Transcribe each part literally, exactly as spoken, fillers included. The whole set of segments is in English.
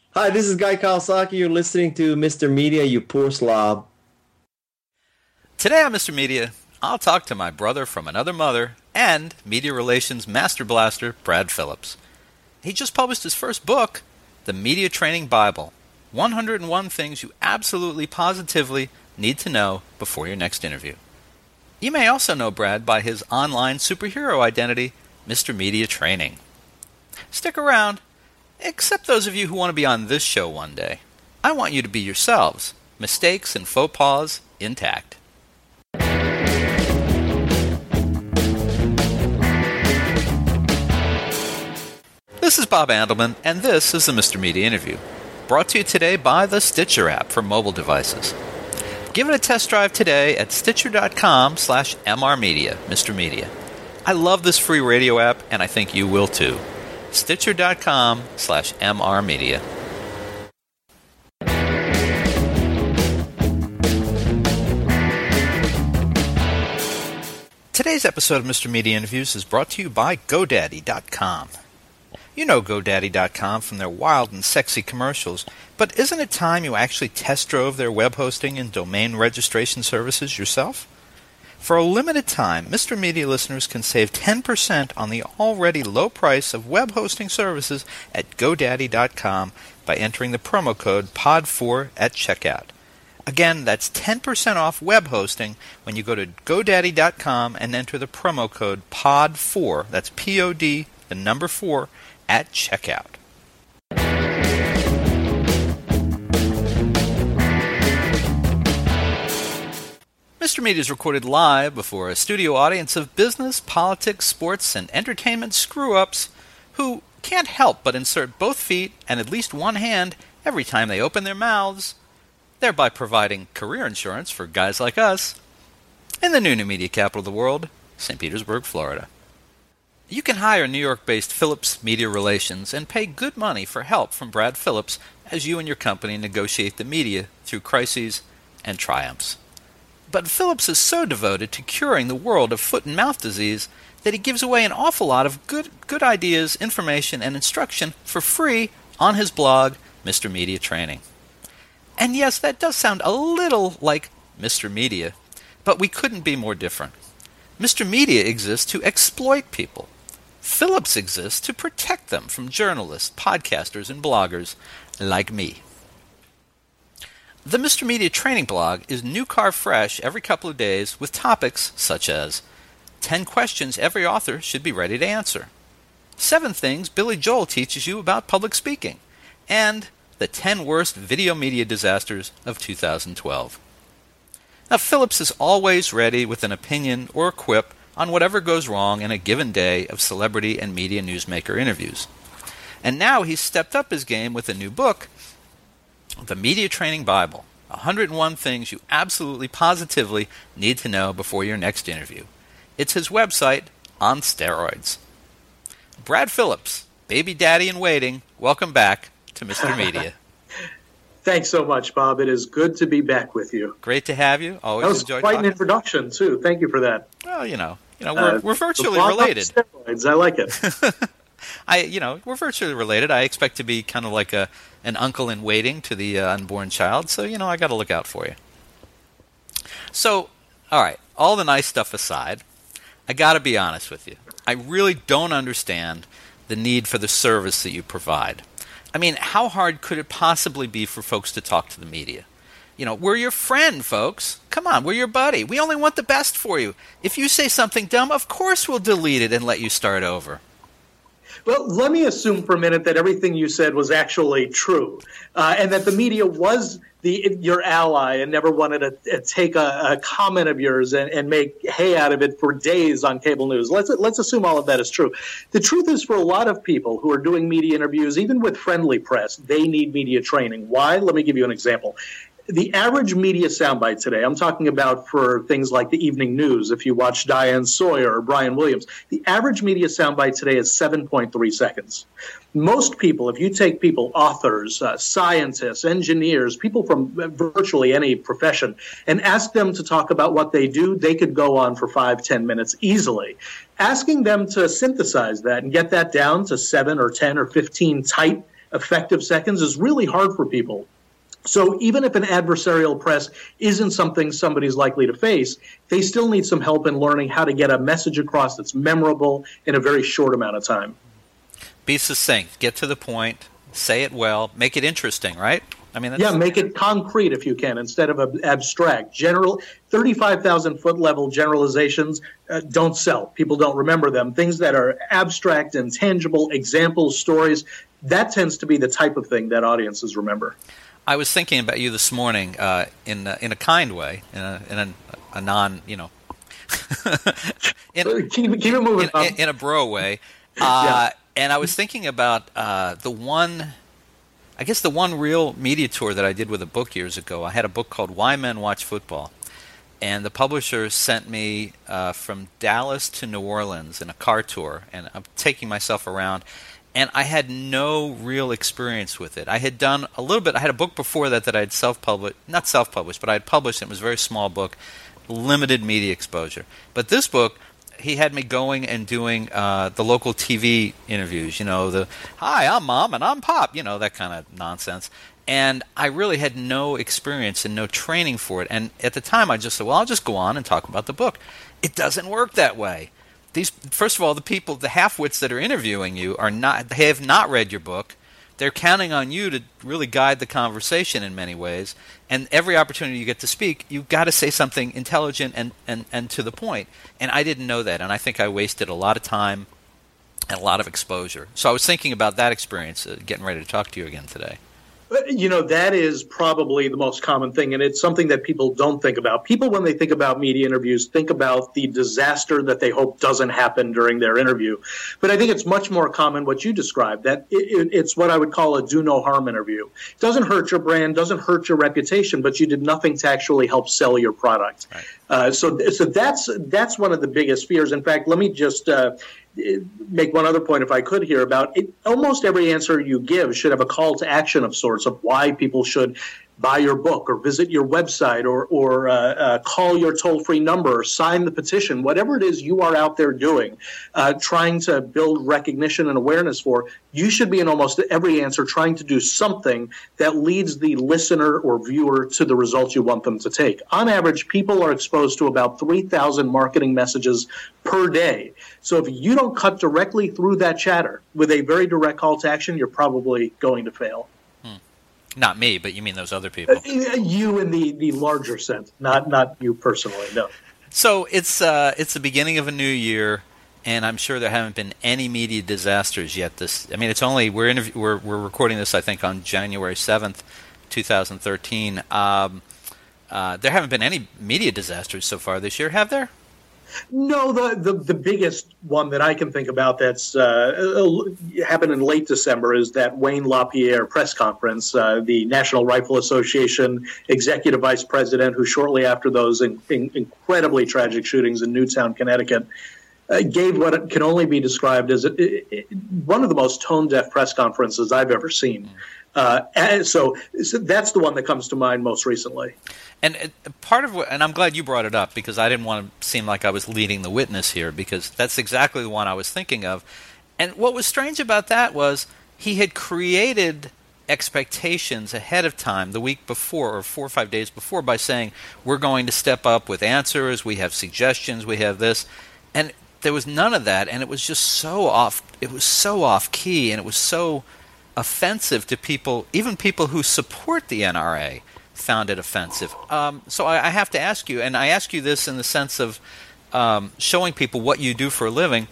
Hi, this is Guy Kawasaki. You're listening to Mister Media, you poor slob. Today on Mister Media, I'll talk to my brother from another mother and media relations master blaster, Brad Phillips. He just published his first book, The Media Training Bible, one hundred one Things You Absolutely Positively Need to Know Before Your Next Interview. You may also know Brad by his online superhero identity, Mister Media Training. Stick around, except those of you who want to be on this show one day. I want you to be yourselves, mistakes and faux pas intact. This is Bob Andelman, and this is the Mister Media Interview, brought to you today by the Stitcher app for mobile devices. Give it a test drive today at Stitcher.com slash MRmedia, Mister Media. I love this free radio app, and I think you will too. Stitcher.com slash MRmedia. Today's episode of Mister Media Interviews is brought to you by GoDaddy dot com. You know GoDaddy dot com from their wild and sexy commercials, but isn't it time you actually test drove their web hosting and domain registration services yourself? For a limited time, Mister Media listeners can save ten percent on the already low price of web hosting services at GoDaddy dot com by entering the promo code P O D four at checkout. Again, that's ten percent off web hosting when you go to GoDaddy dot com and enter the promo code P O D four, that's P O D, the number four, at checkout. Mister Media is recorded live before a studio audience of business, politics, sports, and entertainment screw-ups who can't help but insert both feet and at least one hand every time they open their mouths, thereby providing career insurance for guys like us in the new new media capital of the world, Saint Petersburg, Florida. You can hire New York-based Phillips Media Relations and pay good money for help from Brad Phillips as you and your company negotiate the media through crises and triumphs. But Phillips is so devoted to curing the world of foot and mouth disease that he gives away an awful lot of good good ideas, information, and instruction for free on his blog, Mister Media Training. And yes, that does sound a little like Mister Media, but we couldn't be more different. Mister Media exists to exploit people. Phillips exists to protect them from journalists, podcasters, and bloggers like me. The Mister Media Training blog is new car fresh every couple of days with topics such as ten questions every author should be ready to answer, seven things Billy Joel teaches you about public speaking, and the ten worst video media disasters of two thousand twelve. Now, Phillips is always ready with an opinion or a quip on whatever goes wrong in a given day of celebrity and media newsmaker interviews. And now he's stepped up his game with a new book, The Media Training Bible, one hundred one Things You Absolutely Positively Need to Know Before Your Next Interview. It's his website on steroids. Brad Phillips, baby daddy in waiting, welcome back to Mister Media. Thanks so much, Bob. It is good to be back with you. Great to have you. Always that was enjoyed quite talking. an introduction, too. Thank you for that. Well, you know, you know, we're uh, we're virtually related. Steroids. I like it. I, you know, we're virtually related. I expect to be kind of like a an uncle in waiting to the uh, unborn child. So, you know, I got to look out for you. So, all right, all the nice stuff aside, I got to be honest with you. I really don't understand the need for the service that you provide. I mean, how hard could it possibly be for folks to talk to the media? You know, we're your friend, folks. Come on, we're your buddy. We only want the best for you. If you say something dumb, of course we'll delete it and let you start over. Well, let me assume for a minute that everything you said was actually true, uh, and that the media was the your ally and never wanted to uh, take a, a comment of yours and, and make hay out of it for days on cable news. Let's let's assume all of that is true. The truth is, for a lot of people who are doing media interviews, even with friendly press, they need media training. Why? Let me give you an example. The average media soundbite today, I'm talking about for things like the evening news, if you watch Diane Sawyer or Brian Williams, the average media soundbite today is seven point three seconds. Most people, if you take people, authors, uh, scientists, engineers, people from virtually any profession, and ask them to talk about what they do, they could go on for five, ten minutes easily. Asking them to synthesize that and get that down to seven or ten or fifteen tight effective seconds is really hard for people. So even if an adversarial press isn't something somebody's likely to face, they still need some help in learning how to get a message across that's memorable in a very short amount of time. Be succinct. Get to the point. Say it well. Make it interesting, right? I mean, that's... Yeah, make it concrete if you can instead of abstract. General thirty-five thousand foot level generalizations uh, don't sell. People don't remember them. Things that are abstract and tangible, examples, stories, that tends to be the type of thing that audiences remember. I was thinking about you this morning uh, in a, in a kind way, in a, in a, a non, you know, in, keep, keep it moving. In, in, in a bro way. Uh, yeah. And I was thinking about uh, the one, I guess the one real media tour that I did with a book years ago. I had a book called Why Men Watch Football. And the publisher sent me uh, from Dallas to New Orleans in a car tour. And I'm taking myself around. And I had no real experience with it. I had done a little bit. I had a book before that that I had self-published, not self-published, but I had published. It was a very small book, limited media exposure. But this book, he had me going and doing uh, the local T V interviews, you know, the, hi, I'm Mom and I'm Pop, you know, that kind of nonsense. And I really had no experience and no training for it. And at the time, I just said, well, I'll just go on and talk about the book. It doesn't work that way. These, first of all, the people, the half-wits that are interviewing you are not, they have not read your book. They're counting on you to really guide the conversation in many ways. And every opportunity you get to speak, you've got to say something intelligent and, and, and to the point. And I didn't know that. And I think I wasted a lot of time and a lot of exposure. So I was thinking about that experience, uh, getting ready to talk to you again today. You know, that is probably the most common thing, and it's something that people don't think about. People, when they think about media interviews, think about the disaster that they hope doesn't happen during their interview. But I think it's much more common what you described, that it, it's what I would call a do-no-harm interview. It doesn't hurt your brand, doesn't hurt your reputation, but you did nothing to actually help sell your product. Right. Uh, so so that's that's one of the biggest fears. In fact, let me just uh, make one other point, if I could, here about it. Almost every answer you give should have a call to action of sorts of why people should buy your book or visit your website or, or uh, uh, call your toll-free number or sign the petition, whatever it is you are out there doing, uh, trying to build recognition and awareness for. You should be in almost every answer trying to do something that leads the listener or viewer to the results you want them to take. On average, people are exposed to about three thousand marketing messages per day. So if you don't cut directly through that chatter with a very direct call to action, you're probably going to fail. Not me, but you mean those other people. Uh, you in the, the larger sense, not not you personally, no. So it's uh, it's the beginning of a new year, and I'm sure there haven't been any media disasters yet. This, I mean, it's only we're interv- we're we're recording this, I think, on January seventh, two thousand thirteen. Um, uh, there haven't been any media disasters so far this year, have there? No, the, the, the biggest one that I can think about that's uh, happened in late December is that Wayne LaPierre press conference, uh, the National Rifle Association executive vice president, who shortly after those in, in incredibly tragic shootings in Newtown, Connecticut, uh, gave what can only be described as a, it, one of the most tone-deaf press conferences I've ever seen. Uh, and so, so that's the one that comes to mind most recently. And part of what, and I'm glad you brought it up because I didn't want to seem like I was leading the witness here because that's exactly the one I was thinking of. And what was strange about that was he had created expectations ahead of time the week before or four or five days before by saying, we're going to step up with answers, we have suggestions, we have this. And there was none of that, and it was just so off, it was so off key, and it was so offensive to people, even people who support the N R A found it offensive. Um, so I, I have to ask you, and I ask you this in the sense of um, showing people what you do for a living.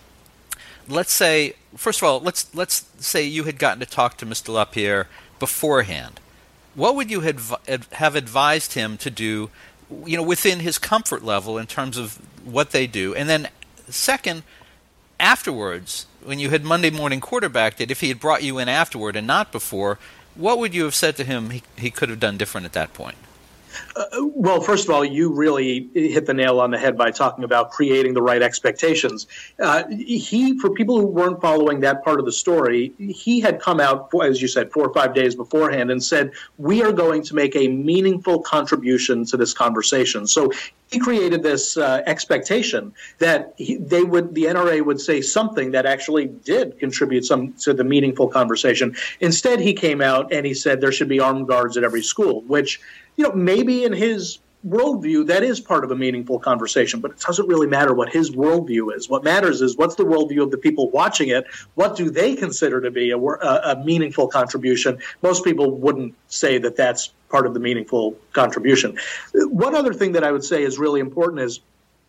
Let's say, first of all, let's let's say you had gotten to talk to Mister LaPierre beforehand. What would you have, have advised him to do, you know, within his comfort level in terms of what they do? And then second, afterwards, when you had Monday morning quarterbacked it, if he had brought you in afterward and not before, what would you have said to him he, he could have done different at that point? Uh, well, first of all, you really hit the nail on the head by talking about creating the right expectations. Uh, he, for people who weren't following that part of the story, he had come out, as you said, four or five days beforehand and said, we are going to make a meaningful contribution to this conversation. So created this uh, expectation that he, they would, the N R A would say something that actually did contribute some to the meaningful conversation. Instead, he came out and he said there should be armed guards at every school, which, you know, maybe in his worldview, that is part of a meaningful conversation, but it doesn't really matter what his worldview is. What matters is what's the worldview of the people watching it? What do they consider to be a, a, a meaningful contribution? Most people wouldn't say that that's part of the meaningful contribution. One other thing that I would say is really important is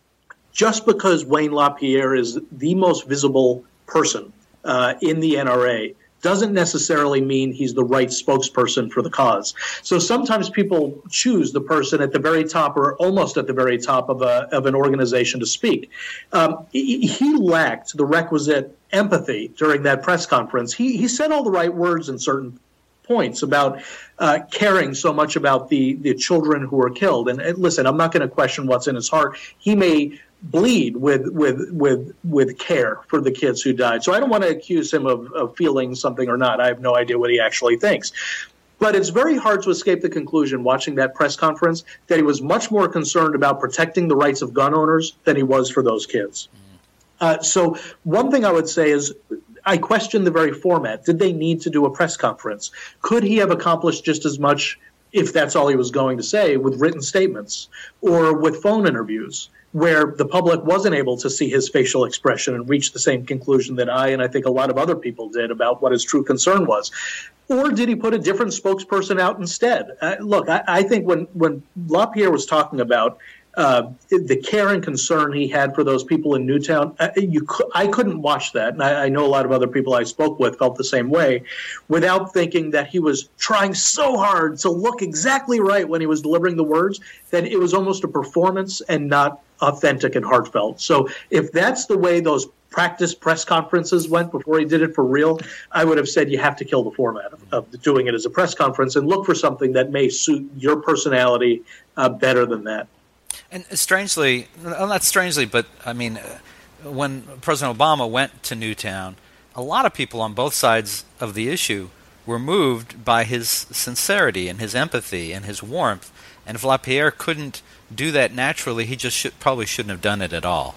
just because Wayne LaPierre is the most visible person uh, in the N R A doesn't necessarily mean he's the right spokesperson for the cause. So sometimes people choose the person at the very top or almost at the very top of a of an organization to speak. Um, he, he lacked the requisite empathy during that press conference. He he said all the right words in certain points about uh, caring so much about the the children who were killed. And, and listen, I'm not going to question what's in his heart. He may bleed with with with with care for the kids who died. So I don't want to accuse him of, of feeling something or not. I have no idea what he actually thinks. But it's very hard to escape the conclusion watching that press conference that he was much more concerned about protecting the rights of gun owners than he was for those kids. Uh, so one thing I would say is I question the very format. Did they need to do a press conference? Could he have accomplished just as much, if that's all he was going to say, with written statements or with phone interviews, where the public wasn't able to see his facial expression and reach the same conclusion that I and I think a lot of other people did about what his true concern was? Or did he put a different spokesperson out instead? Uh, look, I, I think when, when LaPierre was talking about uh, the care and concern he had for those people in Newtown, uh, you, I couldn't watch that, and I, I know a lot of other people I spoke with felt the same way, without thinking that he was trying so hard to look exactly right when he was delivering the words that it was almost a performance and not authentic and heartfelt. So if that's the way those practice press conferences went before he did it for real, I would have said you have to kill the format of, of doing it as a press conference and look for something that may suit your personality uh, better than that. And strangely, well, not strangely, but I mean, when President Obama went to Newtown, a lot of people on both sides of the issue were moved by his sincerity and his empathy and his warmth. And if LaPierre couldn't do that naturally, he just should, probably shouldn't have done it at all.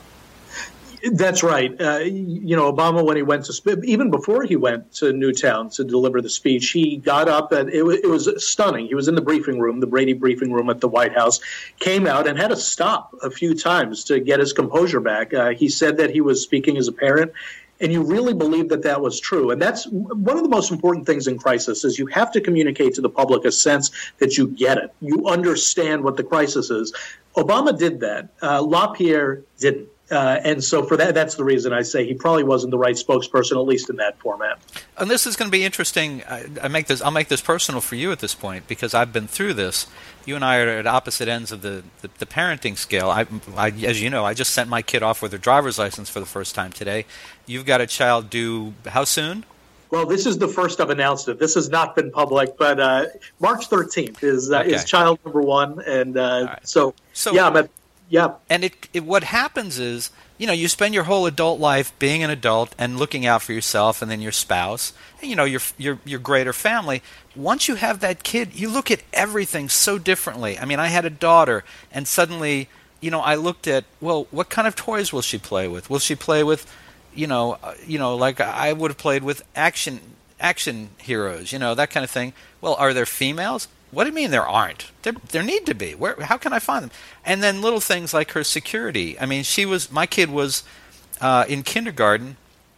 That's right. Uh, you know, Obama, when he went to sp- even before he went to Newtown to deliver the speech, he got up and it, w- it was stunning. He was in the briefing room, the Brady briefing room at the White House, came out and had to stop a few times to get his composure back. Uh, he said that he was speaking as a parent. And you really believe that that was true. And that's one of the most important things in crisis is you have to communicate to the public a sense that you get it. You understand what the crisis is. Obama did that. Uh, LaPierre didn't. Uh, and so for that, that's the reason I say he probably wasn't the right spokesperson, at least in that format. And this is going to be interesting. I, I make this. I'll make this personal for you at this point because I've been through this. You and I are at opposite ends of the, the, the parenting scale. I, I, as you know, I just sent my kid off with her driver's license for the first time today. You've got a child due how soon? Well, this is the first I've announced it. This has not been public, but uh, March thirteenth is uh, okay. is child number one. And uh, right. so, so, yeah, I'm at Yeah. And it, it what happens is, you know, you spend your whole adult life being an adult and looking out for yourself and then your spouse, and, you know, your your your greater family. Once you have that kid, you look at everything so differently. I mean, I had a daughter, and suddenly, you know, I looked at, well, what kind of toys will she play with? Will she play with, you know, uh, you know, like I would have played with action action heroes, you know, that kind of thing. Well, are there females? What do you mean there aren't? There, there need to be. Where? How can I find them? And then little things like her security. I mean, she was. My kid was uh, in kindergarten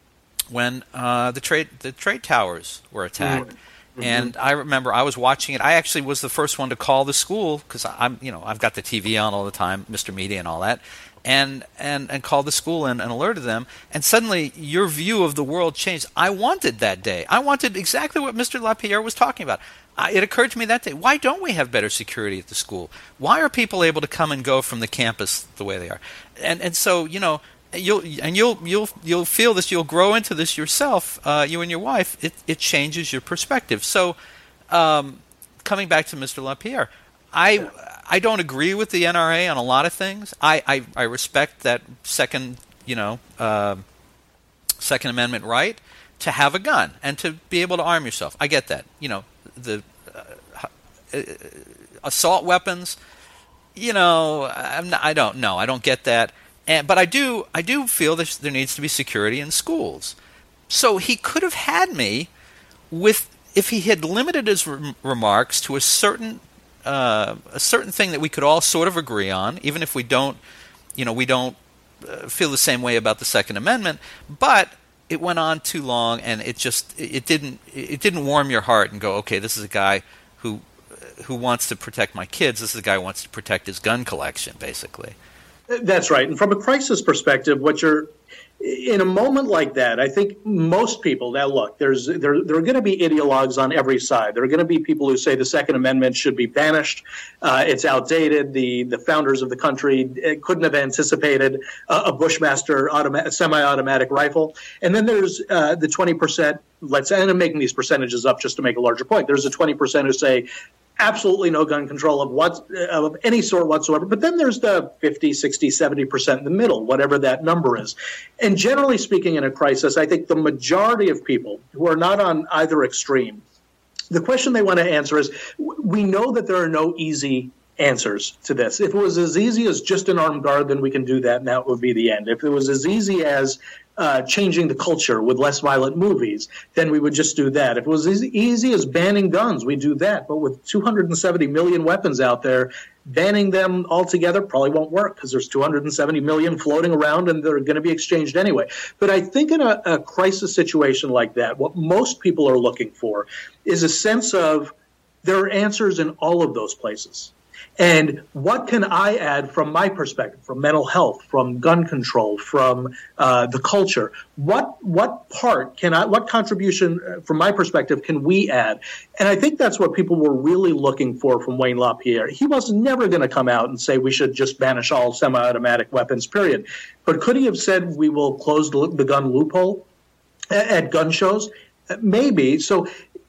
when uh, the trade the trade towers were attacked, mm-hmm. and I remember I was watching it. I actually was the first one to call the school because I'm, you know, I've got the T V on all the time, Mister Media and all that, and and and called the school and, and alerted them. And suddenly, your view of the world changed. I wanted that day. I wanted exactly what Mister LaPierre was talking about. I, it occurred to me that day, why don't we have better security at the school? Why are people able to come and go from the campus the way they are? And and so, you know, you'll and you'll you'll you'll feel this, you'll grow into this yourself, uh, you and your wife. It it changes your perspective. So, um, coming back to Mister LaPierre, I I don't agree with the N R A on a lot of things. I I, I respect that second, you know, uh, Second Amendment right to have a gun and to be able to arm yourself. I get that. You know, the uh, uh, assault weapons, you know, I'm not, I don't know. I don't get that. And, but I do I do feel that there needs to be security in schools. So he could have had me with, if he had limited his re- remarks to a certain uh, a certain thing that we could all sort of agree on, even if we don't, you know, we don't uh, feel the same way about the Second Amendment. But it went on too long, and it just it didn't it didn't warm your heart and go, okay, this is a guy who who wants to protect my kids. This is a guy who wants to protect his gun collection, basically. That's right. And from a crisis perspective, what you're in a moment like that, I think most people now look, there's there, there are going to be ideologues on every side. There are going to be people who say the Second Amendment should be banished. Uh, it's outdated. The the founders of the country couldn't have anticipated a, a Bushmaster automa- semi-automatic rifle. And then there's uh, the twenty percent. Let's and I'm making these percentages up just to make a larger point. There's the twenty percent who say absolutely no gun control of what of any sort whatsoever. But then there's the fifty, sixty, seventy percent in the middle, whatever that number is. And generally speaking, in a crisis, I think the majority of people who are not on either extreme, the question they want to answer is, we know that there are no easy answers to this. If it was as easy as just an armed guard, then we can do that, and that would be the end. If it was as easy as uh, changing the culture with less violent movies, then we would just do that. If it was as easy as banning guns, we do that. But with two hundred seventy million weapons out there, banning them altogether probably won't work because there's two hundred seventy million floating around and they're going to be exchanged anyway. But I think in a, a crisis situation like that, what most people are looking for is a sense of there are answers in all of those places. And what can I add from my perspective, from mental health, from gun control, from uh, the culture? What what part can I, what contribution uh, from my perspective can we add? And I think that's what people were really looking for from Wayne LaPierre. He was never going to come out and say we should just banish all semi-automatic weapons, period. But could he have said we will close the, the gun loophole at, at gun shows? Maybe. So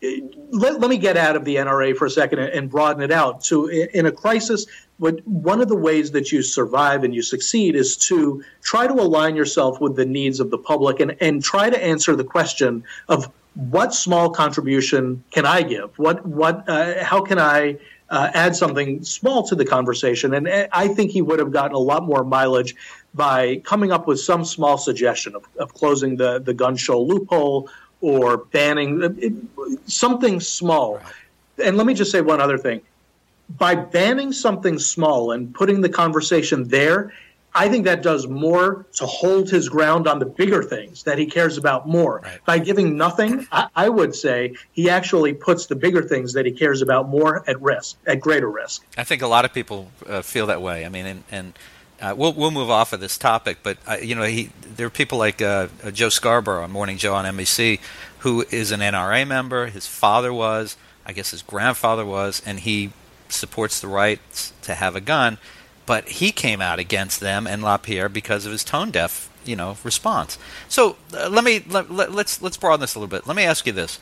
let, let me get out of the N R A for a second and broaden it out. So in a crisis, what, one of the ways that you survive and you succeed is to try to align yourself with the needs of the public and, and try to answer the question of what small contribution can I give? What, what, uh, how can I uh, add something small to the conversation? And I think he would have gotten a lot more mileage by coming up with some small suggestion of, of closing the, the gun show loophole, or banning it, something small. Right. And let me just say one other thing. By banning something small and putting the conversation there, I think that does more to hold his ground on the bigger things that he cares about more. Right. By giving nothing, I, I would say he actually puts the bigger things that he cares about more at risk, at greater risk. I think a lot of people uh, feel that way. I mean, and, and Uh, we'll we'll move off of this topic, but uh, you know, he there are people like uh, Joe Scarborough on Morning Joe on N B C, who is an N R A member. His father was, I guess, his grandfather was, and he supports the right to have a gun. But he came out against them and LaPierre because of his tone deaf, you know, response. So uh, let me let, let, let's let's broaden this a little bit. Let me ask you this.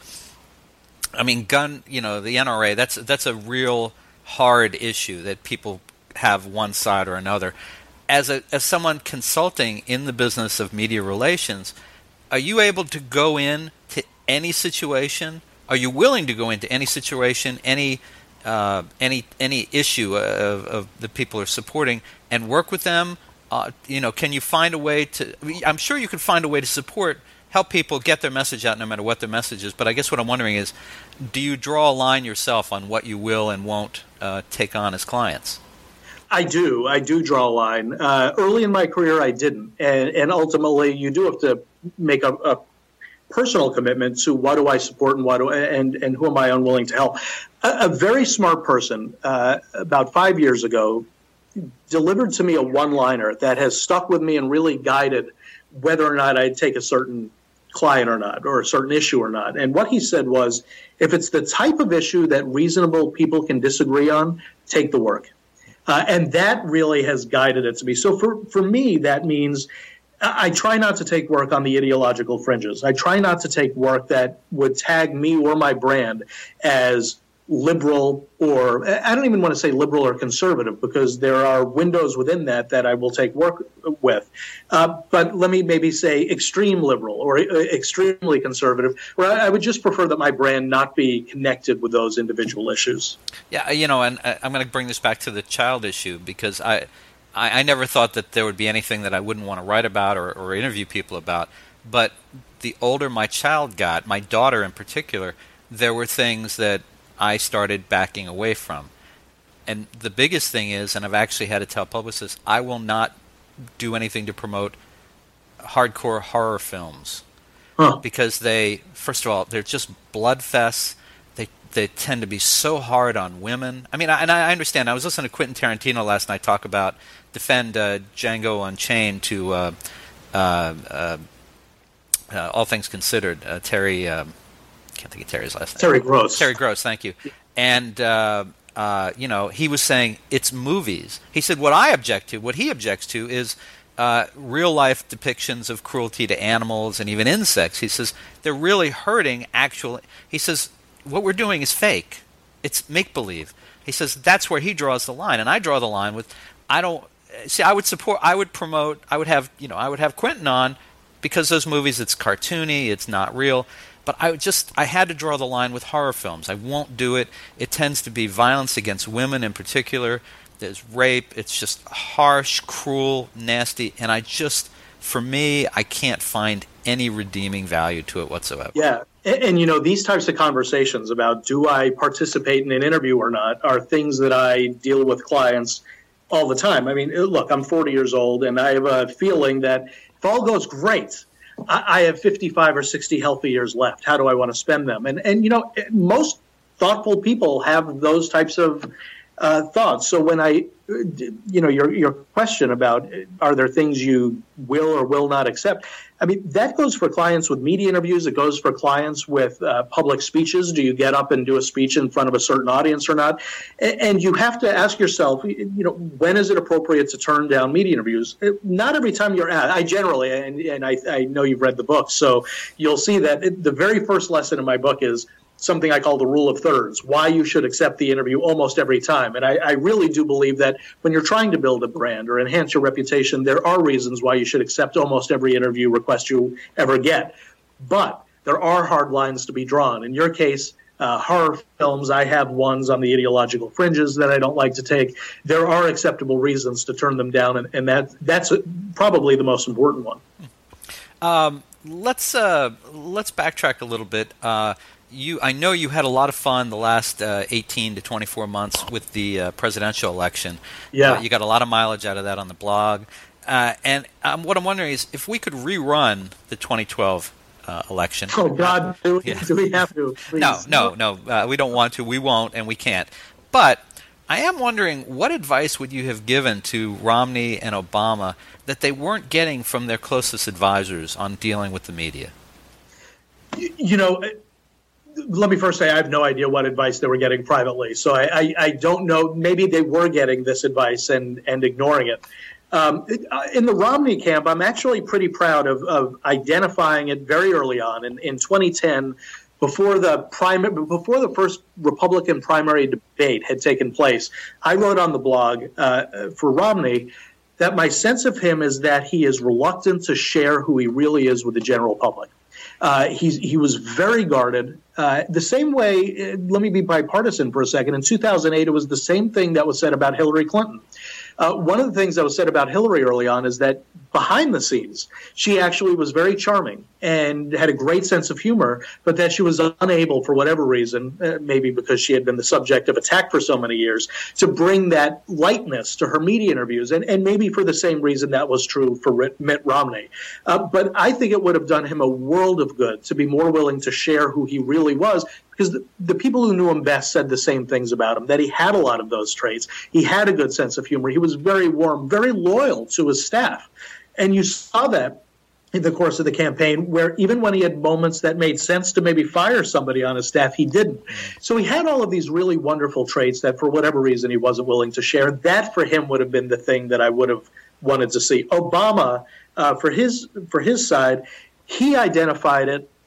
I mean, gun, you know, the N R A. That's that's a real hard issue that people have one side or another. As a as someone consulting in the business of media relations, are you able to go in to any situation? Are you willing to go into any situation, any uh, any any issue of, of the people are supporting, and work with them? Uh, you know, can you find a way to? I'm sure you can find a way to support, help people get their message out, no matter what their message is. But I guess what I'm wondering is, do you draw a line yourself on what you will and won't uh, take on as clients? I do. I do draw a line. Uh, early in my career, I didn't. And, and ultimately, you do have to make a, a personal commitment to what do I support and what do, and, and who am I unwilling to help. A, a very smart person uh, about five years ago delivered to me a one-liner that has stuck with me and really guided whether or not I'd take a certain client or not, or a certain issue or not. And what he said was, if it's the type of issue that reasonable people can disagree on, take the work. Uh, and that really has guided it to me. So for, for me, that means I try not to take work on the ideological fringes. I try not to take work that would tag me or my brand as liberal, or I don't even want to say liberal or conservative, because there are windows within that that I will take work with. Uh, but let me maybe say extreme liberal or uh, extremely conservative, where I, I would just prefer that my brand not be connected with those individual issues. Yeah, you know, and I'm going to bring this back to the child issue, because I, I, I never thought that there would be anything that I wouldn't want to write about or, or interview people about. But the older my child got, my daughter in particular, there were things that I started backing away from. And the biggest thing is, and I've actually had to tell publicists, I will not do anything to promote hardcore horror films. Huh. Because they, first of all, they're just bloodfests. They they tend to be so hard on women. I mean, I, and I understand. I was listening to Quentin Tarantino last night talk about, defend uh, Django Unchained to uh, uh, uh, uh, All Things Considered, uh, Terry... Um, I can't think of Terry's last name. Terry Gross. Terry Gross, thank you. And, uh, uh, you know, he was saying it's movies. He said what I object to, what he objects to is uh, real-life depictions of cruelty to animals and even insects. He says they're really hurting actual... He says what we're doing is fake. It's make-believe. He says that's where he draws the line. And I draw the line with, I don't... See, I would support, I would promote, I would have, you know, I would have Quentin on because those movies, it's cartoony, it's not real. But I just, I had to draw the line with horror films. I won't do it. It tends to be violence against women in particular. There's rape. It's just harsh, cruel, nasty. And I just, for me, I can't find any redeeming value to it whatsoever. Yeah. And, and, you know, these types of conversations about do I participate in an interview or not are things that I deal with clients all the time. I mean, look, I'm forty years old, and I have a feeling that if all goes great, I have fifty-five or sixty healthy years left. How do I want to spend them? And, and you know, most thoughtful people have those types of uh, thoughts. So when I, you know, your your question about are there things you will or will not accept, I mean, that goes for clients with media interviews. It goes for clients with uh, public speeches. Do you get up and do a speech in front of a certain audience or not? And, and you have to ask yourself, you know, when is it appropriate to turn down media interviews? Not every time you're asked. I generally, and, and I, I know you've read the book, so you'll see that it, the very first lesson in my book is something I call the rule of thirds, why you should accept the interview almost every time. And I, I really do believe that when you're trying to build a brand or enhance your reputation, there are reasons why you should accept almost every interview request you ever get. But there are hard lines to be drawn. In your case, uh, horror films, I have ones on the ideological fringes that I don't like to take. There are acceptable reasons to turn them down, and, and that that's probably the most important one. Um, let's uh, let's backtrack a little bit. Uh, You, I know you had a lot of fun the last uh, eighteen to twenty-four months with the uh, presidential election. Yeah. Uh, you got a lot of mileage out of that on the blog. Uh, and um, what I'm wondering is if we could rerun the twenty twelve uh, election. Oh, God, do we, yeah. do we have to? Please. No, no, no. Uh, we don't want to. We won't, and we can't. But I am wondering, what advice would you have given to Romney and Obama that they weren't getting from their closest advisors on dealing with the media? You, you know... Let me first say I have no idea what advice they were getting privately. So I, I, I don't know. Maybe they were getting this advice and, and ignoring it. Um, in the Romney camp, I'm actually pretty proud of, of identifying it very early on. In, in twenty ten, before the primary, before the first Republican primary debate had taken place, I wrote on the blog uh, for Romney that my sense of him is that he is reluctant to share who he really is with the general public. Uh, he's, he was very guarded. Uh, the same way, uh, let me be bipartisan for a second. In two thousand eight, it was the same thing that was said about Hillary Clinton. Uh, one of the things that was said about Hillary early on is that behind the scenes, she actually was very charming and had a great sense of humor, but that she was unable, for whatever reason, uh, maybe because she had been the subject of attack for so many years, to bring that lightness to her media interviews. And, and maybe for the same reason that was true for Mitt Romney. Uh, but I think it would have done him a world of good to be more willing to share who he really was, because the, the people who knew him best said the same things about him, that he had a lot of those traits. He had a good sense of humor. He was very warm, very loyal to his staff. And you saw that in the course of the campaign, where even when he had moments that made sense to maybe fire somebody on his staff, he didn't. So he had all of these really wonderful traits that for whatever reason he wasn't willing to share. That for him would have been the thing that I would have wanted to see. Obama, uh, for his for his side, he identified it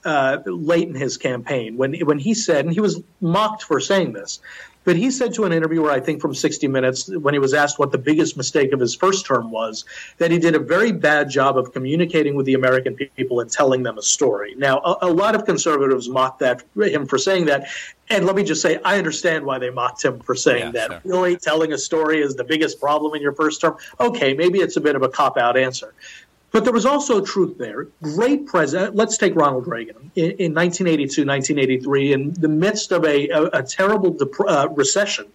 uh, late in his campaign when when he said, and he was mocked for saying this, but he said to an interviewer, I think from sixty minutes, when he was asked what the biggest mistake of his first term was, that he did a very bad job of communicating with the American people and telling them a story. Now, a, a lot of conservatives mocked that him for saying that. And let me just say, I understand why they mocked him for saying yeah, that. Sure. Really, telling a story is the biggest problem in your first term? Okay, maybe it's a bit of a cop-out answer. But there was also truth there. Great president. Let's take Ronald Reagan. In, in nineteen eighty-two, nineteen eighty-three, in the midst of a, a, a terrible dep- uh, recession,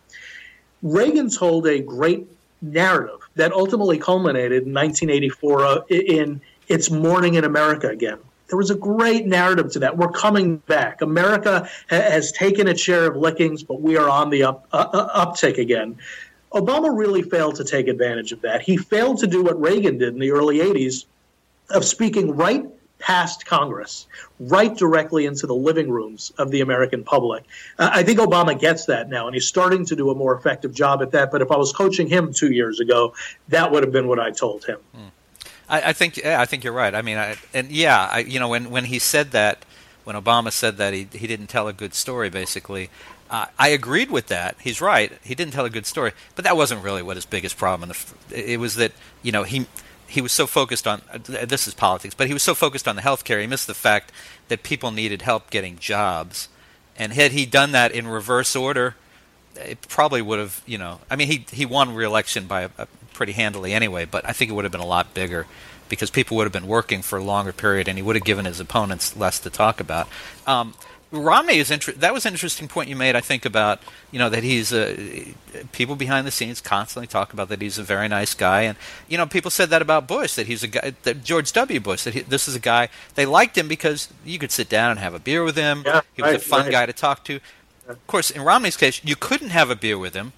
Reagan told a great narrative that ultimately culminated in nineteen eighty-four uh, in It's Morning in America Again. There was a great narrative to that. We're coming back. America ha- has taken its share of lickings, but we are on the up, uh, uptick again. Obama really failed to take advantage of that. He failed to do what Reagan did in the early eighties of speaking right past Congress, right directly into the living rooms of the American public. Uh, I think Obama gets that now, and he's starting to do a more effective job at that. But if I was coaching him two years ago, that would have been what I told him. Mm. I, I think yeah, I think you're right. I mean, I, and yeah, I, you know, when, when he said that, when Obama said that he he didn't tell a good story, basically, uh, I agreed with that. He's right. He didn't tell a good story, but that wasn't really what his biggest problem. It was that, you know, he he was so focused on this is politics, but he was so focused on the health care, he missed the fact that people needed help getting jobs. And had he done that in reverse order, it probably would have, you know, I mean, he he won re-election by a, a pretty handily anyway, but I think it would have been a lot bigger because people would have been working for a longer period and he would have given his opponents less to talk about. Um, Romney is inter- that was an interesting point you made, I think, about, you know, that he's a, people behind the scenes constantly talk about that he's a very nice guy. And, you know, people said that about Bush, that he's a guy, that George W. Bush, that he, this is a guy, they liked him because you could sit down and have a beer with him. Yeah, he was right, a fun right. guy to talk to. Of course, in Romney's case, you couldn't have a beer with him.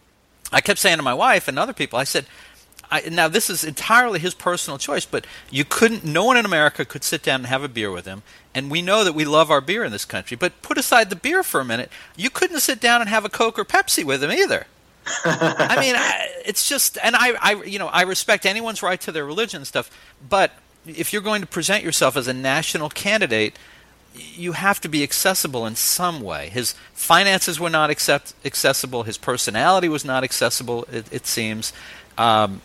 I kept saying to my wife and other people, I said, I, now this is entirely his personal choice, but you couldn't, no one in America could sit down and have a beer with him. And we know that we love our beer in this country, but put aside the beer for a minute, you couldn't sit down and have a Coke or Pepsi with him either. I mean, I, it's just, and I, I, you know, I respect anyone's right to their religion and stuff, but if you're going to present yourself as a national candidate, you have to be accessible in some way. His finances were not accept, accessible. His personality was not accessible, it, it seems. Um,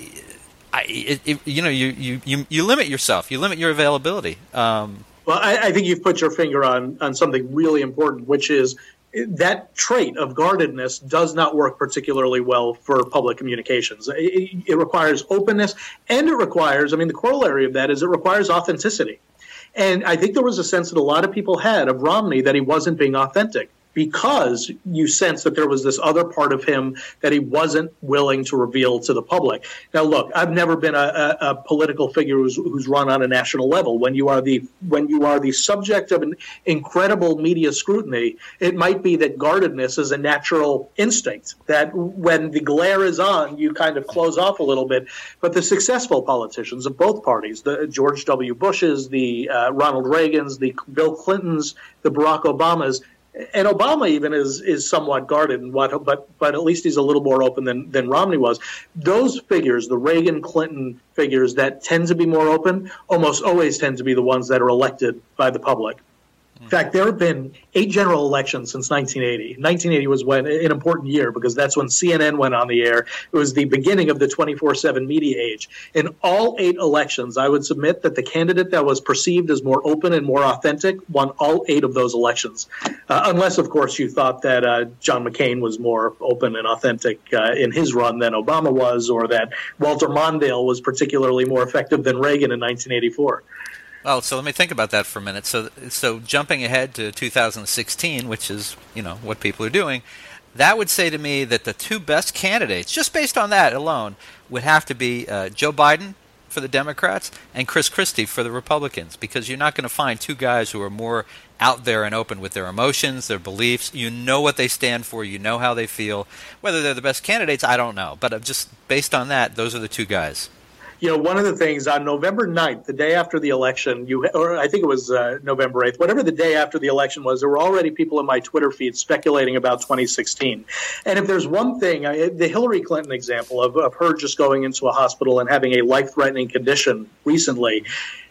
I, it, it, you know, you, you, you, you limit yourself. You limit your availability. Um, Well, I, I think you've put your finger on, on something really important, which is that trait of guardedness does not work particularly well for public communications. It, it requires openness, and it requires, I mean, the corollary of that is it requires authenticity. And I think there was a sense that a lot of people had of Romney that he wasn't being authentic, because you sense that there was this other part of him that he wasn't willing to reveal to the public. Now, look, I've never been a, a, a political figure who's, who's run on a national level. When you are the when you are the subject of an incredible media scrutiny, it might be that guardedness is a natural instinct, that when the glare is on, you kind of close off a little bit. But the successful politicians of both parties, the George W. Bushes, the uh, Ronald Reagans, the Bill Clintons, the Barack Obamas, and Obama even is is somewhat guarded, and what, but but at least he's a little more open than than Romney was. Those figures, the Reagan, Clinton figures that tend to be more open, almost always tend to be the ones that are elected by the public. In fact, there have been eight general elections since nineteen eighty. nineteen eighty was when an important year because that's when C N N went on the air. It was the beginning of the twenty-four seven media age. In all eight elections, I would submit that the candidate that was perceived as more open and more authentic won all eight of those elections. Uh, unless, of course, you thought that uh, John McCain was more open and authentic uh, in his run than Obama was, or that Walter Mondale was particularly more effective than Reagan in nineteen eighty-four. Well, so let me think about that for a minute. So, so jumping ahead to two thousand sixteen, which is, you know, what people are doing, that would say to me that the two best candidates, just based on that alone, would have to be uh, Joe Biden for the Democrats and Chris Christie for the Republicans, because you're not going to find two guys who are more out there and open with their emotions, their beliefs. You know what they stand for. You know how they feel. Whether they're the best candidates, I don't know. But just based on that, those are the two guys. You know, one of the things on November ninth, the day after the election, you or I think it was uh, November eighth, whatever the day after the election was, there were already people in my Twitter feed speculating about twenty sixteen. And if there's one thing, I, the Hillary Clinton example of, of her just going into a hospital and having a life-threatening condition recently,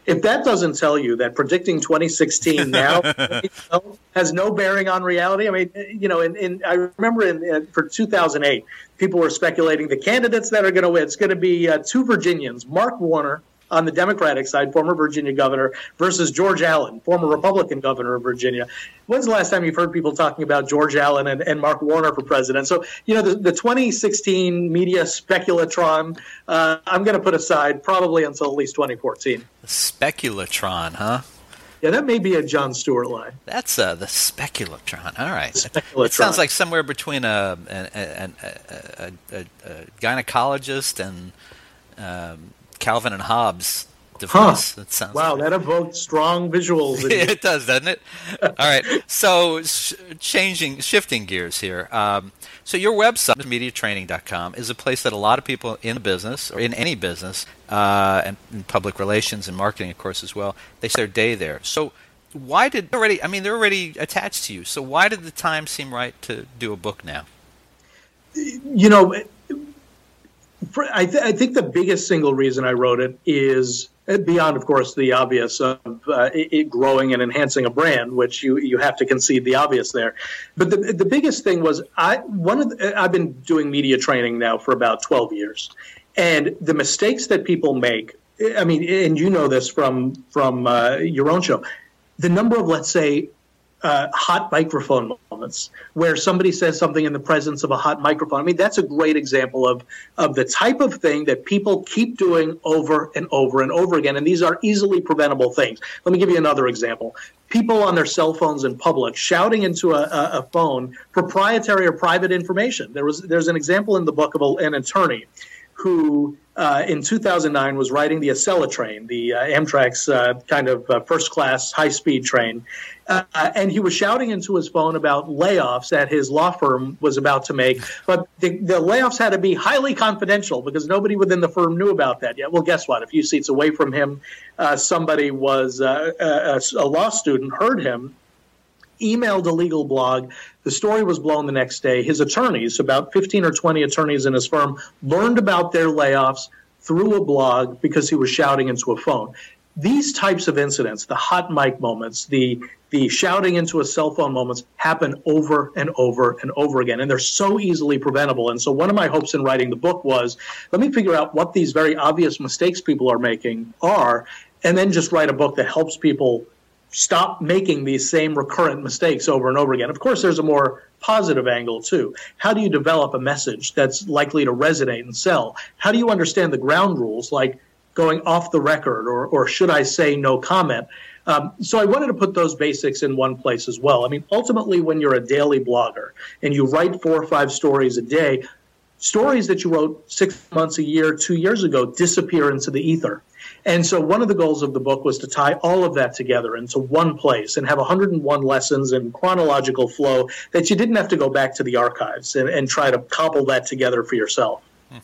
If that doesn't tell you that predicting twenty sixteen now has no bearing on reality, I mean, you know, in, in I remember in, in for two thousand eight, people were speculating the candidates that are going to win. It's going to be uh, two Virginians, Mark Warner on the Democratic side, former Virginia governor, versus George Allen, former Republican governor of Virginia. When's the last time you've heard people talking about George Allen and, and Mark Warner for president? So, you know, the, the twenty sixteen media speculatron, uh, I'm going to put aside probably until at least twenty fourteen. The speculatron, huh? Yeah, that may be a Jon Stewart line. That's uh, the speculatron. All right. Speculatron. It sounds like somewhere between a, a, a, a, a, a gynecologist and um, Calvin and Hobbes device. Huh. That sounds wow, like. that evoked strong visuals. It does, doesn't it? All right. So sh- changing, shifting gears here. Um, so your website, media training dot com, is a place that a lot of people in the business, or in any business, uh, and in public relations and marketing, of course, as well, they start their day there. So why did already? I mean, they're already attached to you. So why did the time seem right to do a book now? You know, For, I, th- I think the biggest single reason I wrote it is, beyond, of course, the obvious of uh, it, it growing and enhancing a brand, which you, you have to concede the obvious there. But the the biggest thing was I one of the, I've been doing media training now for about twelve years, and the mistakes that people make. I mean, and you know this from from uh, your own show, the number of, let's say, Uh, hot microphone moments where somebody says something in the presence of a hot microphone. I mean, that's a great example of, of the type of thing that people keep doing over and over and over again. And these are easily preventable things. Let me give you another example. People on their cell phones in public shouting into a, a, a phone proprietary or private information. There was there's an example in the book of a, an attorney who uh, in two thousand nine was riding the Acela train, the uh, Amtrak's uh, kind of uh, first-class high-speed train, uh, and he was shouting into his phone about layoffs that his law firm was about to make, but the, the layoffs had to be highly confidential because nobody within the firm knew about that yet. Well, guess what? A few seats away from him, uh, somebody was uh, a, a law student, heard him, emailed a legal blog. The story was blown the next day. His attorneys, about fifteen or twenty attorneys in his firm, learned about their layoffs through a blog because he was shouting into a phone. These types of incidents, the hot mic moments, the the shouting into a cell phone moments, happen over and over and over again, and they're so easily preventable. And so one of my hopes in writing the book was, let me figure out what these very obvious mistakes people are making are, and then just write a book that helps people stop making these same recurrent mistakes over and over again. Of course, there's a more positive angle, too. How do you develop a message that's likely to resonate and sell? How do you understand the ground rules, like going off the record or, or should I say no comment? Um, so I wanted to put those basics in one place as well. I mean, ultimately, when you're a daily blogger and you write four or five stories a day, stories that you wrote six months, a year, two years ago disappear into the ether. And so one of the goals of the book was to tie all of that together into one place and have one hundred one lessons in chronological flow that you didn't have to go back to the archives and, and try to cobble that together for yourself.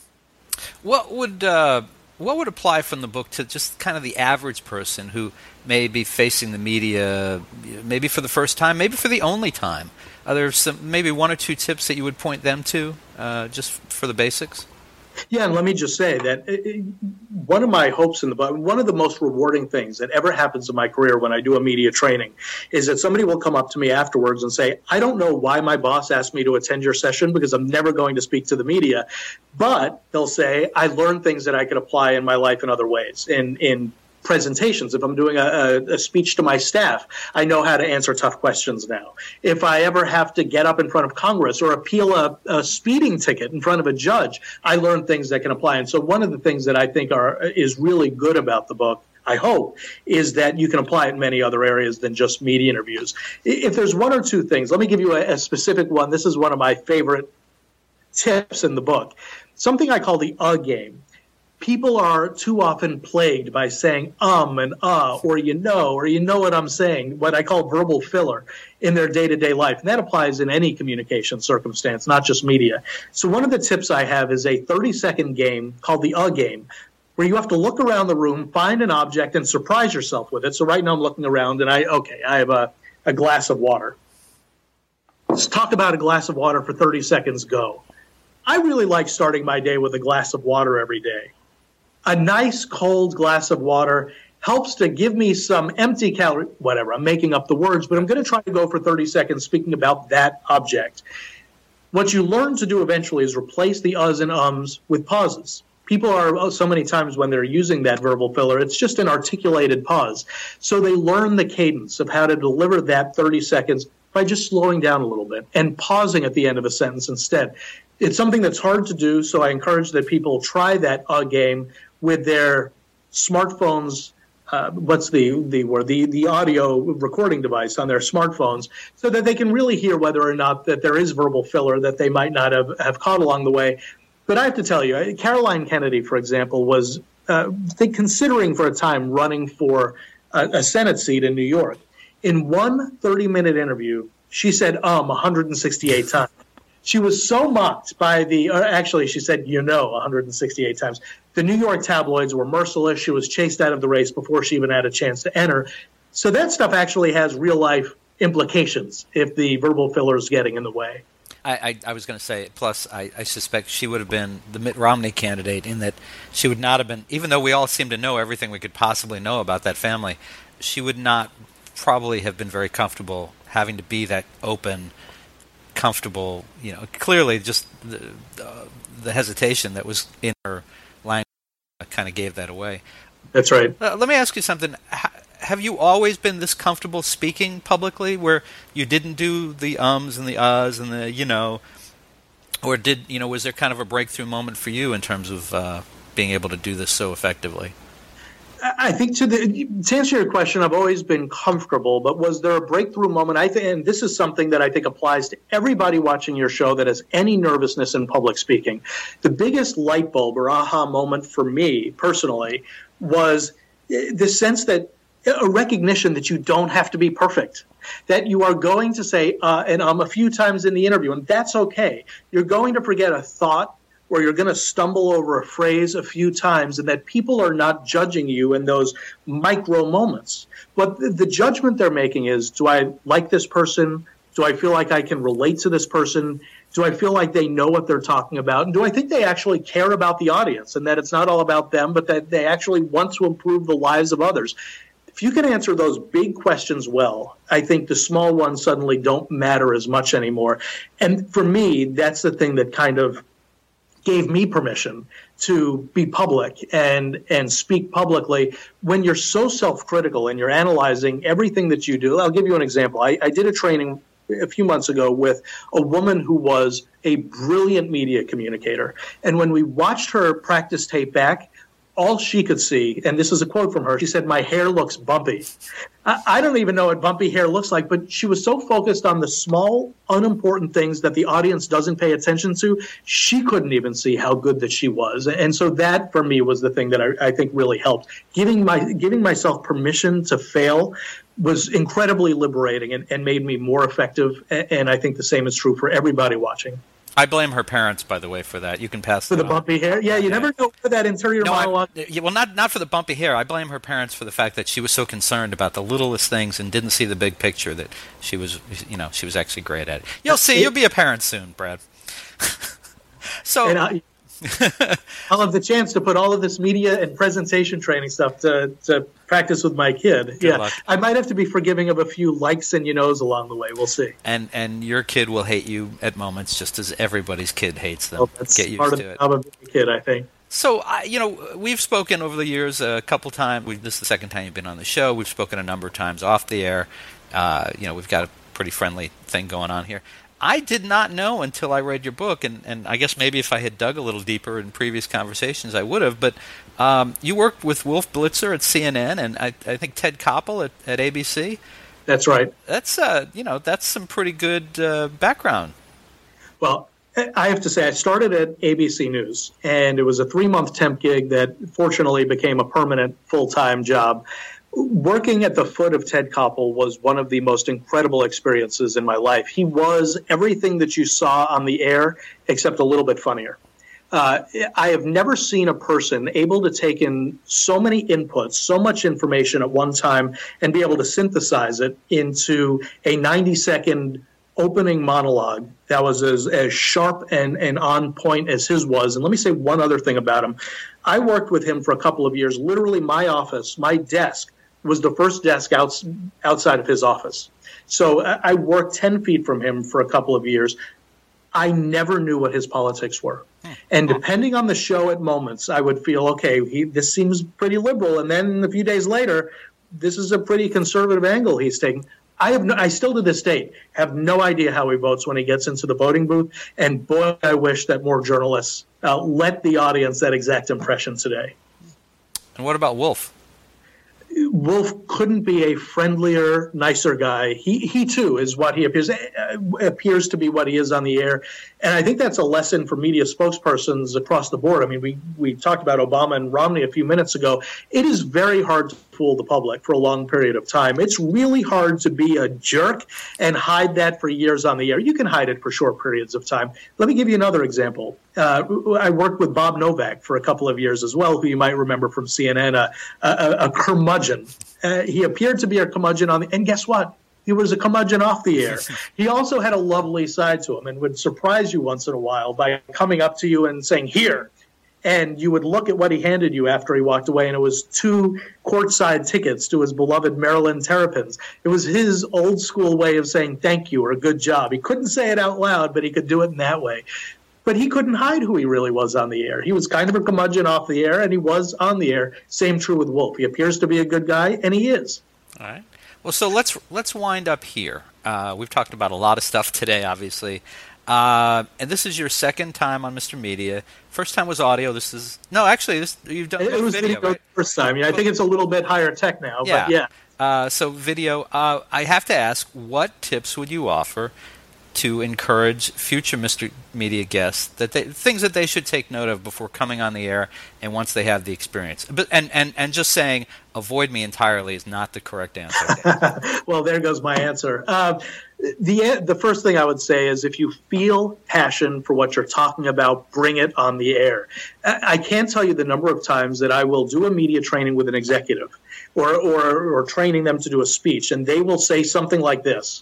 What would uh, what would apply from the book to just kind of the average person who may be facing the media maybe for the first time, maybe for the only time? Are there some maybe one or two tips that you would point them to uh, just for the basics? Yeah, and let me just say that it, one of my hopes in the book, one of the most rewarding things that ever happens in my career when I do a media training is that somebody will come up to me afterwards and say, I don't know why my boss asked me to attend your session because I'm never going to speak to the media, but they'll say, I learned things that I could apply in my life in other ways, in in presentations. If I'm doing a, a, a speech to my staff, I know how to answer tough questions now. If I ever have to get up in front of Congress or appeal a, a speeding ticket in front of a judge, I learn things that can apply. And so one of the things that I think are is really good about the book, I hope, is that you can apply it in many other areas than just media interviews. If there's one or two things, let me give you a, a specific one. This is one of my favorite tips in the book. Something I call the uh game. People are too often plagued by saying um and uh, or you know, or you know what I'm saying, what I call verbal filler in their day-to-day life. And that applies in any communication circumstance, not just media. So one of the tips I have is a thirty-second game called the uh game, where you have to look around the room, find an object, and surprise yourself with it. So right now I'm looking around, and I, okay, I have a, a glass of water. Let's talk about a glass of water for thirty seconds, go. I really like starting my day with a glass of water every day. A nice cold glass of water helps to give me some empty calorie, whatever, I'm making up the words, but I'm going to try to go for thirty seconds speaking about that object. What you learn to do eventually is replace the uhs and ums with pauses. People are, oh, so many times when they're using that verbal filler, it's just an articulated pause. So they learn the cadence of how to deliver that thirty seconds by just slowing down a little bit and pausing at the end of a sentence instead. It's something that's hard to do, so I encourage that people try that uh game with their smartphones. Uh, what's the the word the the audio recording device on their smartphones, so that they can really hear whether or not that there is verbal filler that they might not have, have caught along the way. But I have to tell you, Caroline Kennedy, for example, was uh, think, considering for a time running for a, a Senate seat in New York. In one thirty-minute interview, she said um one hundred sixty-eight times. She was so mocked by the, or actually she said, you know, one hundred sixty-eight times. The New York tabloids were merciless. She was chased out of the race before she even had a chance to enter. So that stuff actually has real life implications if the verbal filler is getting in the way. I, I, I was going to say, plus I, I suspect she would have been the Mitt Romney candidate in that she would not have been, even though we all seem to know everything we could possibly know about that family, she would not probably have been very comfortable having to be that open, comfortable, you know, clearly just the, uh, the hesitation that was in her language kind of gave that away. That's right. Uh, let me ask you something. H- have you always been this comfortable speaking publicly where you didn't do the ums and the uhs and the, you know, or did, you know, was there kind of a breakthrough moment for you in terms of uh, being able to do this so effectively? I think to the to answer your question, I've always been comfortable, but was there a breakthrough moment? I think, and this is something that I think applies to everybody watching your show that has any nervousness in public speaking. The biggest light bulb or aha moment for me personally was the sense that a recognition that you don't have to be perfect, that you are going to say uh, and um a few times in the interview, and that's okay. You're going to forget a thought, or you're going to stumble over a phrase a few times, and that people are not judging you in those micro moments. But the, the judgment they're making is, do I like this person? Do I feel like I can relate to this person? Do I feel like they know what they're talking about? And do I think they actually care about the audience and that it's not all about them, but that they actually want to improve the lives of others? If you can answer those big questions well, I think the small ones suddenly don't matter as much anymore. And for me, that's the thing that kind of gave me permission to be public and and speak publicly. When you're so self-critical and you're analyzing everything that you do, I'll give you an example. I, I did a training a few months ago with a woman who was a brilliant media communicator. And when we watched her practice tape back, all she could see, and this is a quote from her, she said, "My hair looks bumpy." I, I don't even know what bumpy hair looks like, but she was so focused on the small, unimportant things that the audience doesn't pay attention to, she couldn't even see how good that she was. And so that, for me, was the thing that I, I think really helped. Giving my giving myself permission to fail was incredibly liberating and, and made me more effective, and, and I think the same is true for everybody watching. I blame her parents, by the way, for that. You can pass for the on. bumpy hair. Yeah, you yeah. never know for that interior no, monologue. I, yeah, well, not not for the bumpy hair. I blame her parents for the fact that she was so concerned about the littlest things and didn't see the big picture. That she was, you know, she was actually great at it. You'll see. You'll be a parent soon, Brad. so. And I, I'll have the chance to put all of this media and presentation training stuff to, to practice with my kid. Good yeah, luck. I might have to be forgiving of a few likes and you knows along the way. We'll see. And and your kid will hate you at moments, just as everybody's kid hates them. Well, that's Get used part of to it. I'm a big kid, I think. So, uh, you know, we've spoken over the years a couple times. We've, this is the second time you've been on the show. We've spoken a number of times off the air. Uh, you know, we've got a pretty friendly thing going on here. I did not know until I read your book, and, and I guess maybe if I had dug a little deeper in previous conversations, I would have. But um, you worked with Wolf Blitzer at C N N, and I, I think Ted Koppel at, at A B C. That's right. That's uh, you know, that's some pretty good uh, background. Well, I have to say, I started at A B C News, and it was a three-month temp gig that fortunately became a permanent full-time job. Working at the foot of Ted Koppel was one of the most incredible experiences in my life. He was everything that you saw on the air, except a little bit funnier. Uh, I have never seen a person able to take in so many inputs, so much information at one time, and be able to synthesize it into a ninety-second opening monologue that was as, as sharp and, and on point as his was. And let me say one other thing about him. I worked with him for a couple of years. Literally, my office, my desk, was the first desk out, outside of his office. So I worked ten feet from him for a couple of years. I never knew what his politics were. And depending on the show at moments, I would feel, okay, he, this seems pretty liberal. And then a few days later, this is a pretty conservative angle he's taking. I have no, I still to this day have no idea how he votes when he gets into the voting booth. And boy, I wish that more journalists uh, let the audience that exact impression today. And what about Wolf? Wolf couldn't be a friendlier, nicer guy. He, he too, is what he appears uh, appears to be what he is on the air. And I think that's a lesson for media spokespersons across the board. I mean, we, we talked about Obama and Romney a few minutes ago. It is very hard to fool the public for a long period of time. It's really hard to be a jerk and hide that for years on the air. You can hide it for short periods of time. Let me give you another example. Uh, I worked with Bob Novak for a couple of years as well, who you might remember from C N N, a, a, a curmudgeon. Uh, he appeared to be a curmudgeon on the, and guess what? He was a curmudgeon off the air. He also had a lovely side to him and would surprise you once in a while by coming up to you and saying, here. And you would look at what he handed you after he walked away, and it was two courtside tickets to his beloved Maryland Terrapins. It was his old school way of saying thank you or a good job. He couldn't say it out loud, but he could do it in that way. But he couldn't hide who he really was on the air. He was kind of a curmudgeon off the air, and he was on the air. Same true with Wolf. He appears to be a good guy, and he is. All right. Well, so let's let's wind up here. Uh, we've talked about a lot of stuff today, obviously. Uh, and this is your second time on Mister Media. First time was audio. This is no, actually, this you've done. It, it was video, video right? the first time. Yeah, I think it's a little bit higher tech now. Yeah. But yeah. Uh, so video. Uh, I have to ask, what tips would you offer to encourage future Mister Media guests that they, things that they should take note of before coming on the air and once they have the experience? But and and and just saying avoid me entirely is not the correct answer. Well, there goes my answer. Uh, the the first thing I would say is if you feel passion for what you're talking about, bring it on the air. I can't tell you the number of times that I will do a media training with an executive or or, or training them to do a speech, and they will say something like this.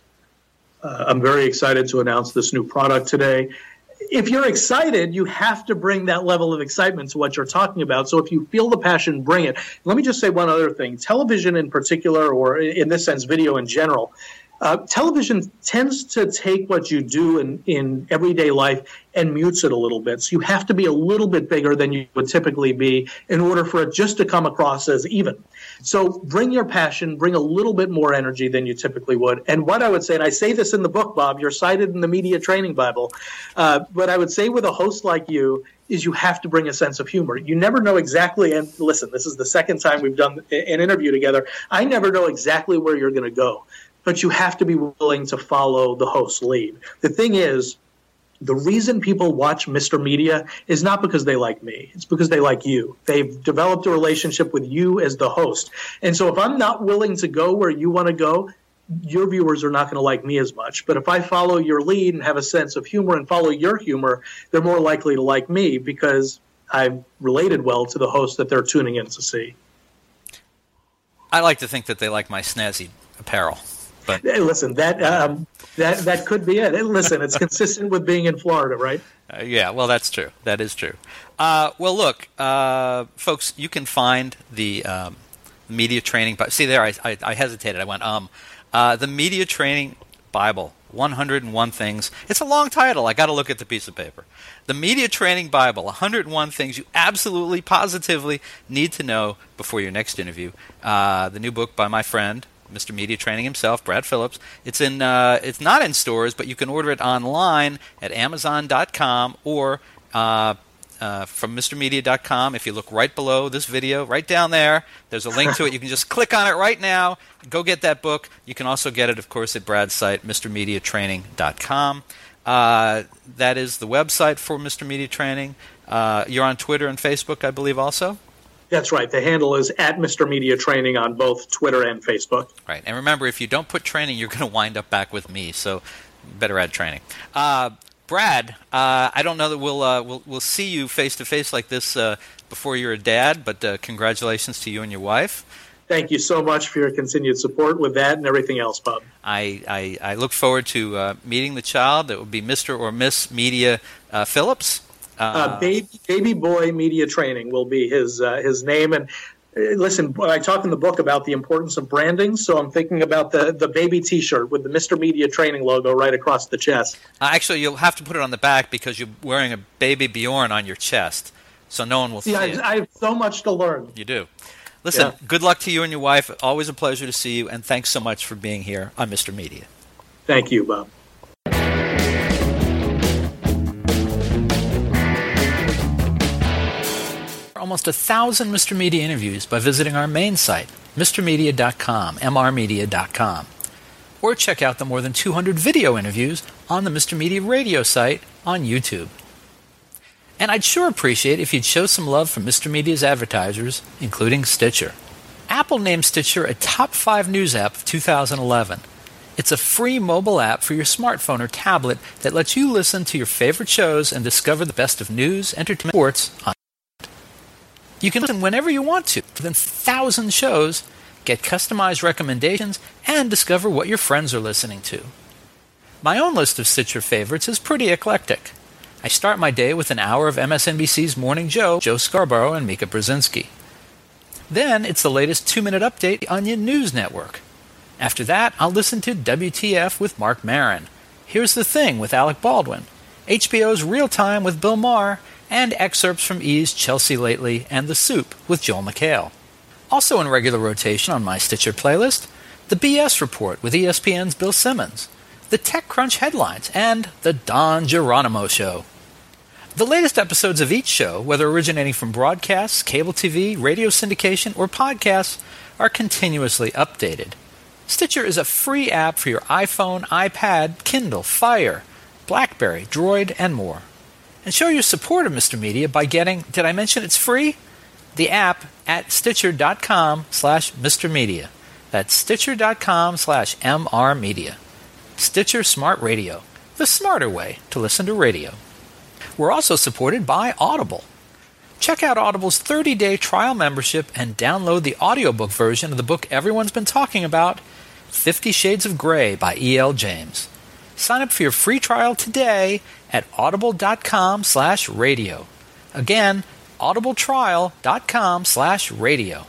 Uh, I'm very excited to announce this new product today. If you're excited, you have to bring that level of excitement to what you're talking about. So if you feel the passion, bring it. Let me just say one other thing. Television in particular, or in this sense, video in general, uh, television tends to take what you do in, in everyday life and mutes it a little bit. So you have to be a little bit bigger than you would typically be in order for it just to come across as even. So bring your passion, bring a little bit more energy than you typically would. And what I would say, and I say this in the book, Bob, you're cited in the Media Training Bible, uh, what I would say with a host like you is you have to bring a sense of humor. You never know exactly, and listen, this is the second time we've done an interview together. I never know exactly where you're going to go, but you have to be willing to follow the host's lead. The thing is, the reason people watch Mister Media is not because they like me. It's because they like you. They've developed a relationship with you as the host. And so if I'm not willing to go where you want to go, your viewers are not going to like me as much. But if I follow your lead and have a sense of humor and follow your humor, they're more likely to like me because I've related well to the host that they're tuning in to see. I like to think that they like my snazzy apparel. But hey, listen, that um, that that could be it. Hey, listen, it's consistent with being in Florida, right? Uh, yeah, well, that's true. That is true. Uh, well, look, uh, folks, you can find the um, media training. See, there, I, I, I hesitated. I went, um, uh, the Media Training Bible, one hundred one Things. It's a long title. I got to look at the piece of paper. The Media Training Bible, one hundred one Things you absolutely, positively need to know before your next interview. Uh, the new book by my friend, Mister Media Training himself, Brad Phillips. It's in. Uh, it's not in stores, but you can order it online at amazon dot com or uh, uh, from Mr Media dot com. If you look right below this video, right down there, there's a link to it. You can just click on it right now. Go get that book. You can also get it, of course, at Brad's site, Mr Media Training dot com. Uh, that is the website for Mister Media Training. Uh, you're on Twitter and Facebook, I believe, also? That's right. The handle is at Mister Media Training on both Twitter and Facebook. Right. And remember, if you don't put training, you're going to wind up back with me. So better add training. Uh, Brad, uh, I don't know that we'll, uh, we'll we'll see you face to face like this uh, before you're a dad, but uh, congratulations to you and your wife. Thank you so much for your continued support with that and everything else, Bob. I, I, I look forward to uh, meeting the child. That would be Mister or Miss Media uh, Phillips. Uh, uh, baby, baby boy media training will be his uh, his name. And uh, listen, I talk in the book about the importance of branding, so I'm thinking about the, the baby T-shirt with the Mister Media Training logo right across the chest. Uh, actually, you'll have to put it on the back because you're wearing a baby Bjorn on your chest, so no one will see, see I, it. I have so much to learn. You do. Listen, yeah. Good luck to you and your wife. Always a pleasure to see you, and thanks so much for being here on Mister Media. Thank you, Bob. Almost a thousand Mister Media interviews by visiting our main site, Mr Media dot com, M R Media dot com. Or check out the more than two hundred video interviews on the Mister Media radio site on YouTube. And I'd sure appreciate if you'd show some love for Mister Media's advertisers, including Stitcher. Apple named Stitcher a top five news app of two thousand eleven. It's a free mobile app for your smartphone or tablet that lets you listen to your favorite shows and discover the best of news, entertainment, sports on. You can listen whenever you want to, more than one thousand shows, get customized recommendations, and discover what your friends are listening to. My own list of Stitcher favorites is pretty eclectic. I start my day with an hour of M S N B C's Morning Joe, Joe Scarborough, and Mika Brzezinski. Then it's the latest two-minute update, the Onion News Network. After that, I'll listen to W T F with Mark Maron, Here's the Thing with Alec Baldwin, H B O's Real Time with Bill Maher, and excerpts from E's Chelsea Lately and The Soup with Joel McHale. Also in regular rotation on my Stitcher playlist, the B S Report with E S P N's Bill Simmons, the TechCrunch headlines, and the Don Geronimo Show. The latest episodes of each show, whether originating from broadcasts, cable T V, radio syndication, or podcasts, are continuously updated. Stitcher is a free app for your iPhone, iPad, Kindle, Fire, BlackBerry, Droid, and more. And show your support of Mister Media by getting, did I mention it's free? The app at Stitcher dot com slash Mr Media. That's Stitcher dot com slash M R Media. Stitcher Smart Radio, the smarter way to listen to radio. We're also supported by Audible. Check out Audible's thirty-day trial membership and download the audiobook version of the book everyone's been talking about, Fifty Shades of Grey by E L James. Sign up for your free trial today at audible dot com slash radio. Again, audible trial dot com slash radio.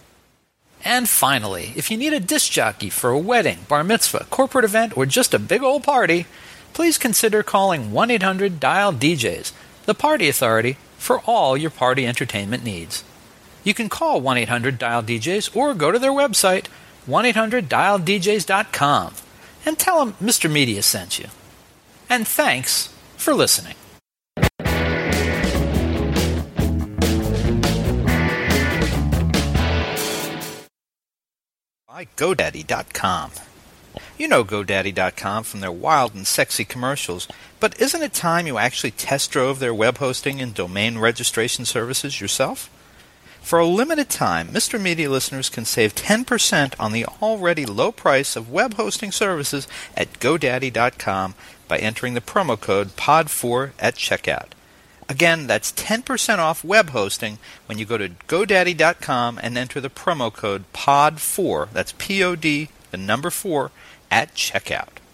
And finally, if you need a disc jockey for a wedding, bar mitzvah, corporate event, or just a big old party, please consider calling one eight hundred dial D Js, the party authority, for all your party entertainment needs. You can call one eight hundred dial D Js or go to their website, one eight hundred dial D Js dot com, and tell them Mister Media sent you. And thanks for listening. By GoDaddy dot com. You know GoDaddy dot com from their wild and sexy commercials, but isn't it time you actually test drove their web hosting and domain registration services yourself? For a limited time, Mister Media listeners can save ten percent on the already low price of web hosting services at GoDaddy dot com by entering the promo code P O D four at checkout. Again, that's ten percent off web hosting when you go to GoDaddy dot com and enter the promo code P O D four, that's P O D, the number four, at checkout.